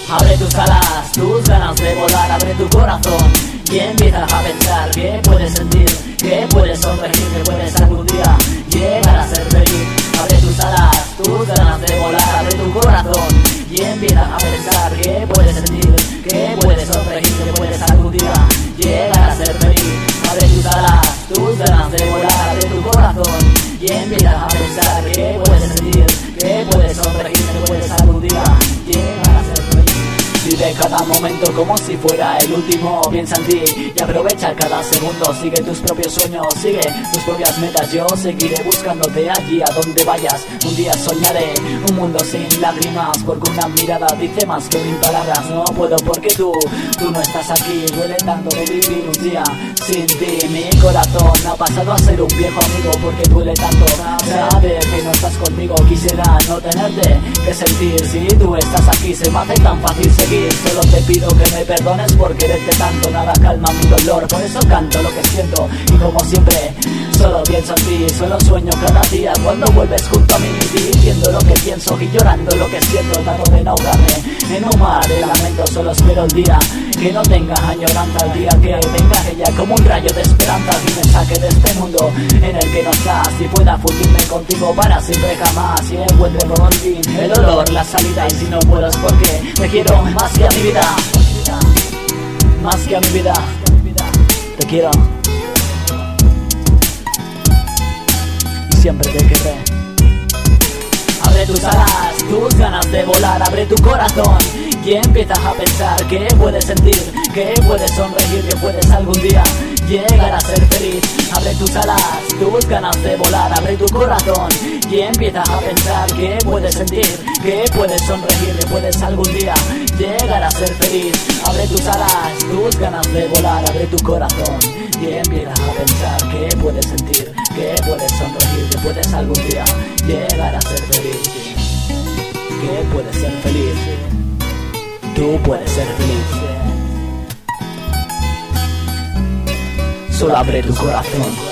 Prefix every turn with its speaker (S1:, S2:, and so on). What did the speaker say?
S1: Abre tus alas, tus ganas de volar, abre tu corazón y empieza a pensar que puedes sentir, que puedes sonreír, que puedes algún día llegar a ser feliz. Abre tus alas, tus ganas de volar, abre tu corazón y empieza a pensar que puedes sentir, que puedes sonreír, que puedes algún día llegar a ser feliz. Abre tus alas, tus ganas de volar, abre tu corazón y empieza a pensar que puedes sentir, que puedes sonreír, que puedes algún día llegar a ser feliz. Vive cada momento como si fuera el último, piensa en ti y aprovecha cada segundo. Sigue tus propios sueños, sigue tus propias metas. Yo seguiré buscándote allí a donde vayas. Un día soñaré un mundo sin lágrimas, porque una mirada dice más que mil palabras. No puedo porque tú no estás aquí. Duele tanto vivir un día sin ti. Mi corazón ha pasado a ser un viejo amigo, porque duele tanto saber que no estás conmigo. Quisiera no tenerte que sentir. Si tú estás aquí se me hace tan fácil seguir. Solo te pido que me perdones por quererte tanto. Nada calma mi dolor, por eso canto lo que siento. Y como siempre, solo pienso en ti. Solo sueño cada día cuando vuelves junto a mí, diciendo lo que pienso y llorando lo que siento. Trato de no ahogarme en un mar de lamento. Solo espero el día que no tenga añoranza, el día que venga ella como un rayo de esperanza y me saque de este mundo en el que no estás, y pueda fundirme contigo para siempre jamás, y encuentre por fin el olor, la salida. Y si no puedo es porque te quiero más que a mi vida, más que a mi vida. Te quiero y siempre te querré. Abre tus alas, tus ganas de volar, abre tu corazón y empiezas a pensar que puedes sentir, que puedes sonreír, que puedes algún día llegar a ser feliz. Abre tus alas, tus ganas de volar, abre tu corazón y empiezas a pensar que puedes sentir, que puedes sonreír, que puedes algún día llegar a ser feliz. Abre tus alas, tus ganas de volar, abre tu corazón y empiezas a pensar que puedes sentir, que puedes sonreír, que puedes algún día llegar a ser feliz. Que puedes ser feliz. Tú puedes ser feliz. Solo abre tu corazón.